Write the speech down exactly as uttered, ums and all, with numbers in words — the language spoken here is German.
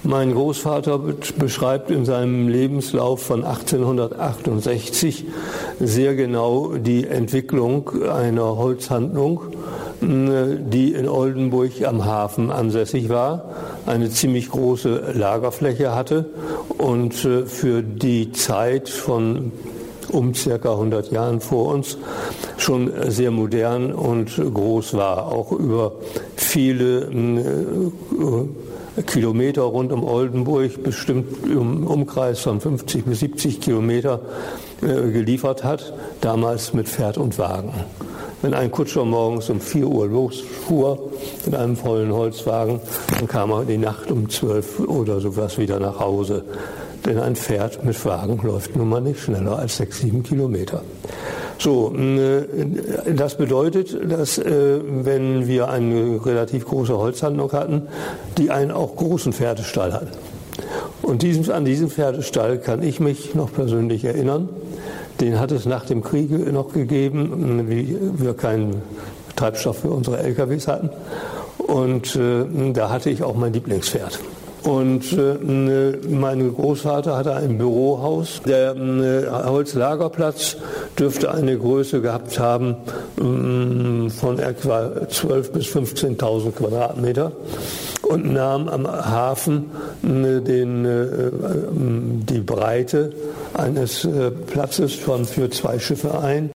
Mein Großvater beschreibt in seinem Lebenslauf von achtzehnhundertachtundsechzig sehr genau die Entwicklung einer Holzhandlung, die in Oldenburg am Hafen ansässig war, eine ziemlich große Lagerfläche hatte und für die Zeit von um circa hundert Jahren vor uns schon sehr modern und groß war, auch über viele Kilometer rund um Oldenburg, bestimmt im Umkreis von fünfzig bis siebzig Kilometer äh, geliefert hat, damals mit Pferd und Wagen. Wenn ein Kutscher morgens um vier Uhr losfuhr mit einem vollen Holzwagen, dann kam er die Nacht um zwölf oder sowas wieder nach Hause. Denn ein Pferd mit Wagen läuft nun mal nicht schneller als sechs, sieben Kilometer. So, das bedeutet, dass wenn wir eine relativ große Holzhandlung hatten, die einen auch großen Pferdestall hatten. Und diesem, an diesen Pferdestall kann ich mich noch persönlich erinnern. Den hat es nach dem Krieg noch gegeben, wie wir keinen Treibstoff für unsere L K Ws hatten. Und äh, da hatte ich auch mein Lieblingspferd. Und äh, mein Großvater hatte ein Bürohaus. Der äh, Holzlagerplatz dürfte eine Größe gehabt haben äh, von etwa zwölftausend bis fünfzehntausend Quadratmeter und nahm am Hafen äh, den, äh, die Breite eines äh, Platzes von für zwei Schiffe ein.